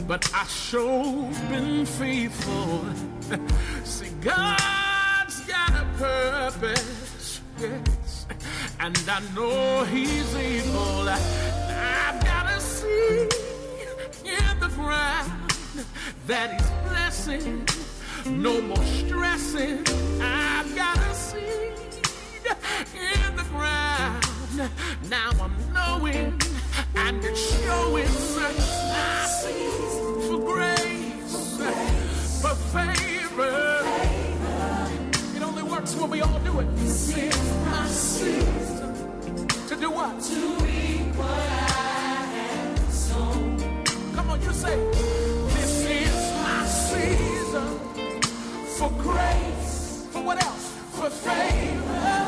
but I sure been faithful. See, God's got a purpose, yes, and I know He's able. I've got a seed in the ground that He's blessing. No more stressing. I've got a seed in the ground. Now I'm knowing and it's showing. I see for grace, for favor. It only works when we all do it. This is my season. To do what? To reap what I have sown. Come on, you say, this is my season. For grace. For what else? For favor.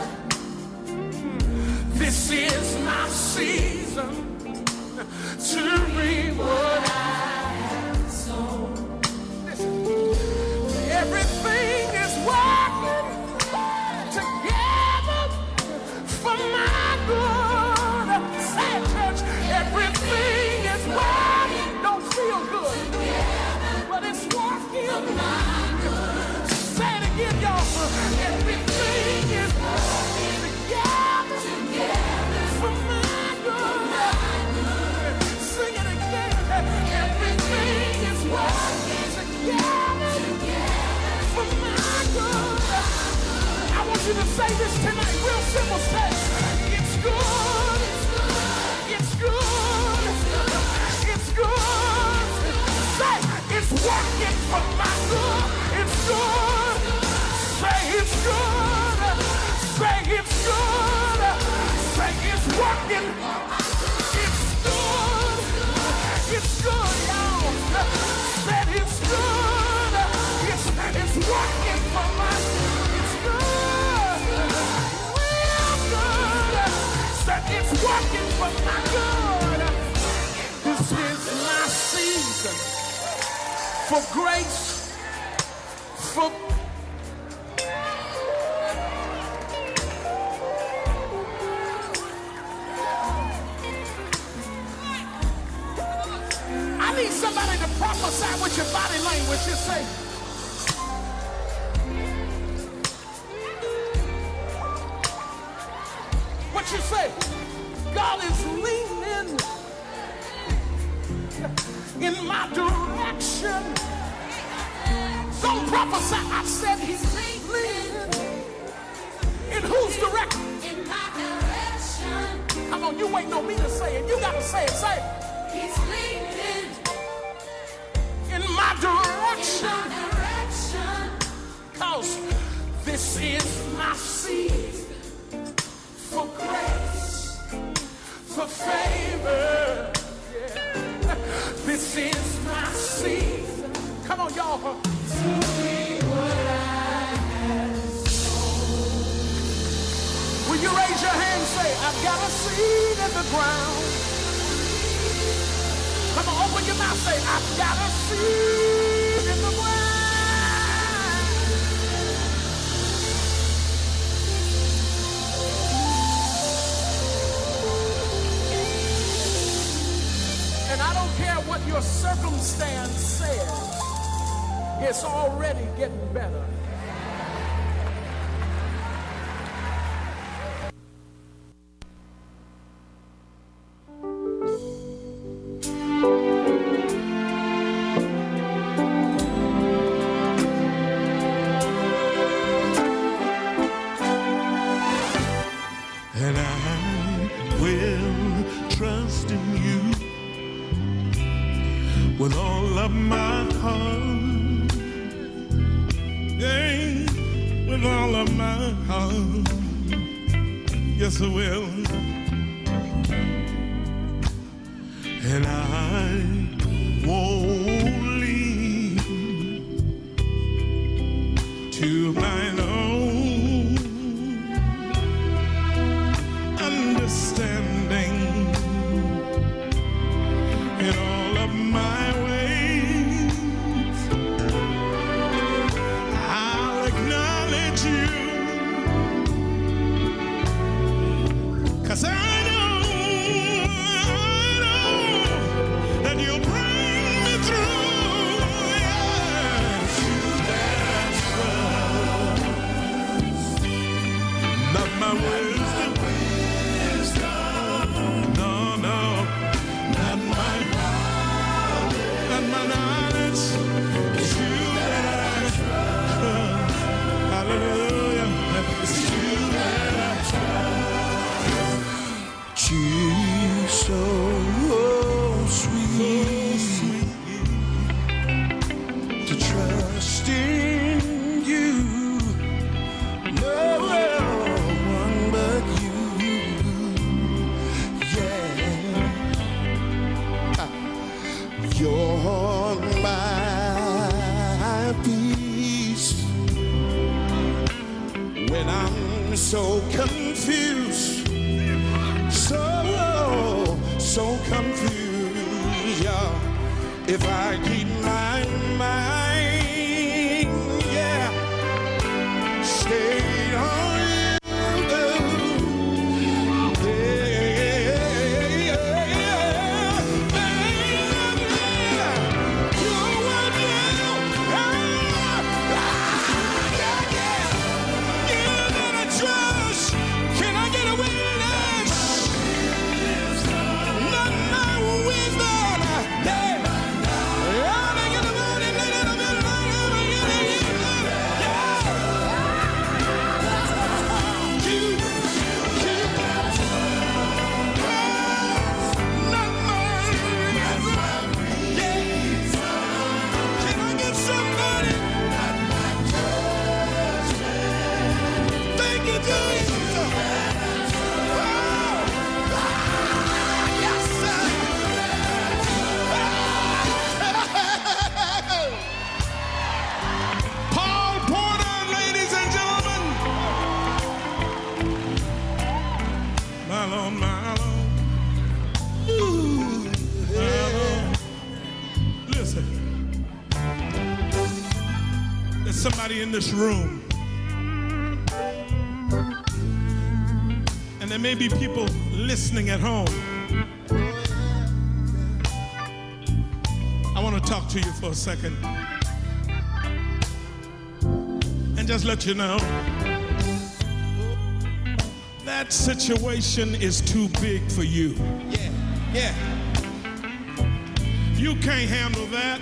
This is my season to reap what I have sown. Listen. Everything is working together for my good. Say it, church. Everything is working. Don't feel good, but it's working for my good. Say it again, y'all. Everything is working together for my good. Sing it again. Everything is working together for my good. I want you to say this tonight, real simple. Say, it's good. It's good. It's good. Say, it's working for my good. It's good. Say it's good. Say it's good. Say it's working. It's good. It's good, y'all. Said it's good. It's working for my good. It's good. Real good. Said it's working for my good. This is my season for grace. For I need somebody to prophesy with your body language. Just say, what you say? God is leaning in my direction. Don't prophesy. I said He's leaning. In whose direction? In my direction. Come on, you waiting on me to say it. You got to say it. Say it. He's leaning in my direction. Cause this is my season for grace, for favor. Yeah. This is my season. Come on, y'all. To be what I have sown. Will you raise your hand and say, I've got a seed in the ground. Come on, open your mouth, say, I've got a seed in the ground. And I don't care what your circumstance says, it's already getting better. With all of my heart, yeah, with all of my heart, yes I will. And I won't lean to mine own understanding. In all of my ways, I'll acknowledge you, 'cause I know that you'll knowledge. It's you that I trust. Hallelujah. It's you that I trust. Jesus, so sweet to trust in you. No one but you. Yeah. You're my peace when I'm so confused. So confused, yeah. If I keep my mind, yeah, stay on you, yeah. You're what you that I trust. Can I get a witness? Not my wisdom, yeah. Somebody in this room, and there may be people listening at home. I want to talk to you for a second and just let you know that situation is too big for you. Yeah. You can't handle that.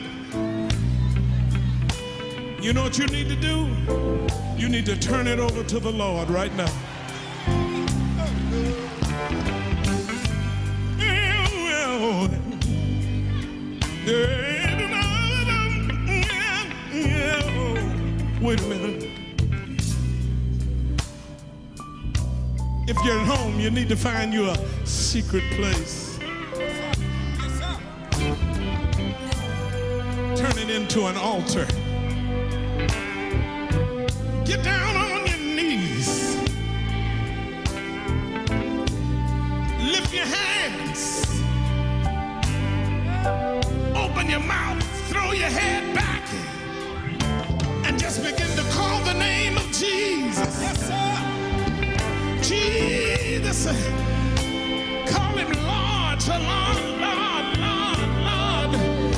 You know what you need to do? You need to turn it over to the Lord right now. Wait a minute. If you're at home, you need to find you a secret place. Turn it into an altar. Get down on your knees. Lift your hands. Open your mouth. Throw your head back. And just begin to call the name of Jesus. Yes, sir. Jesus. Call him Lord, so Lord, Lord, Lord, Lord.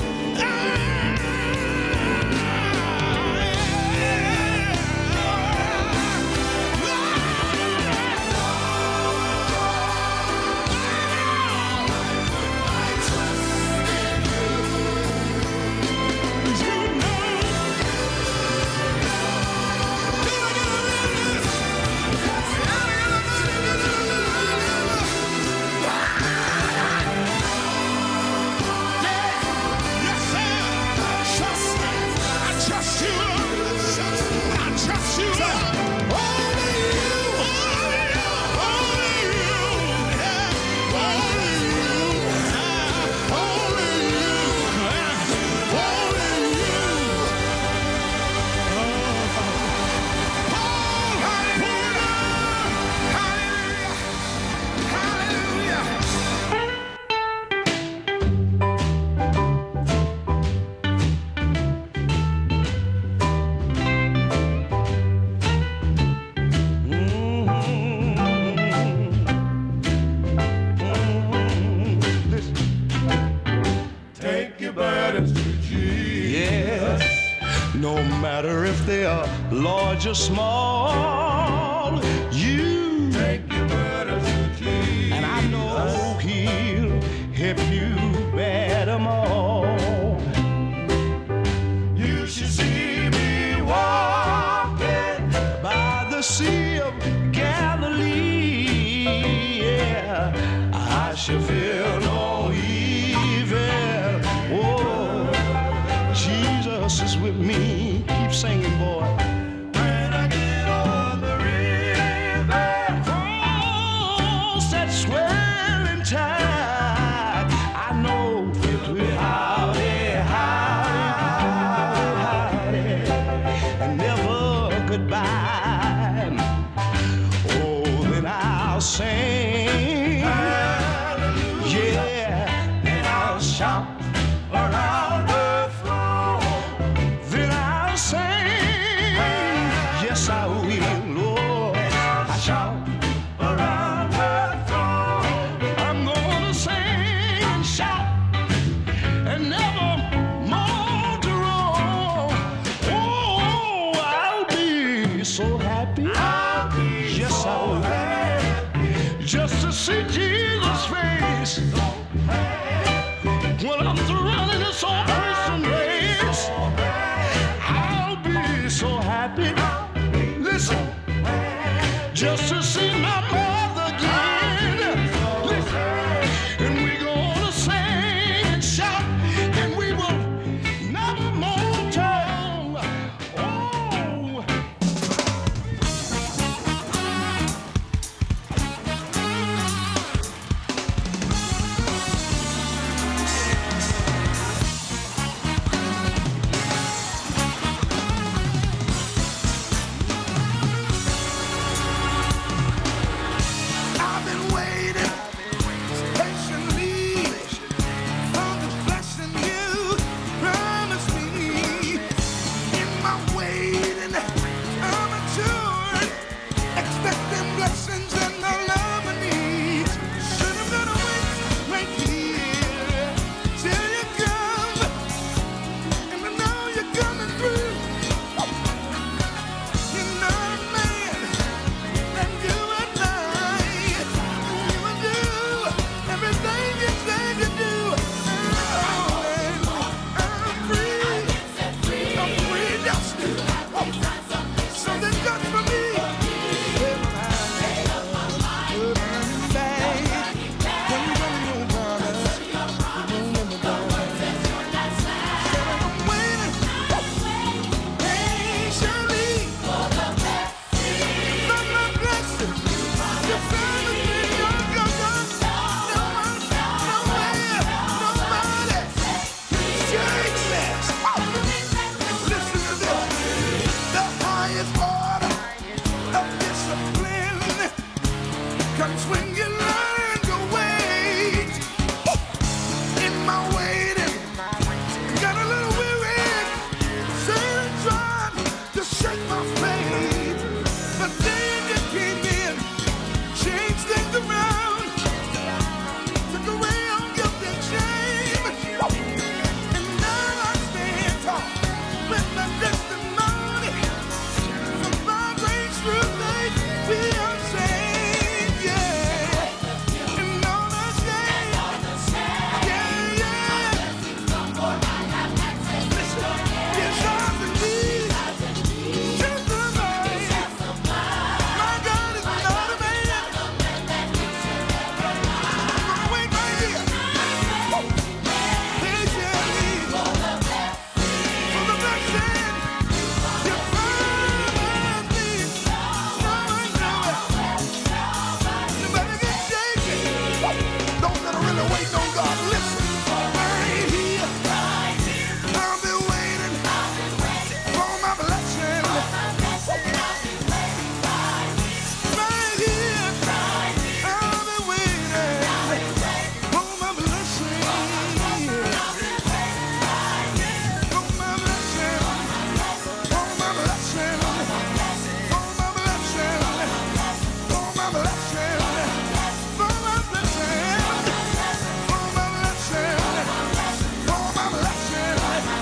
Large or small, you take your burdens to Jesus, and I know he'll help you bear them all. so happy. Yes, I will. Just to see Jesus' face. When I'm through running this old person race, I'll be so happy. Listen, just to see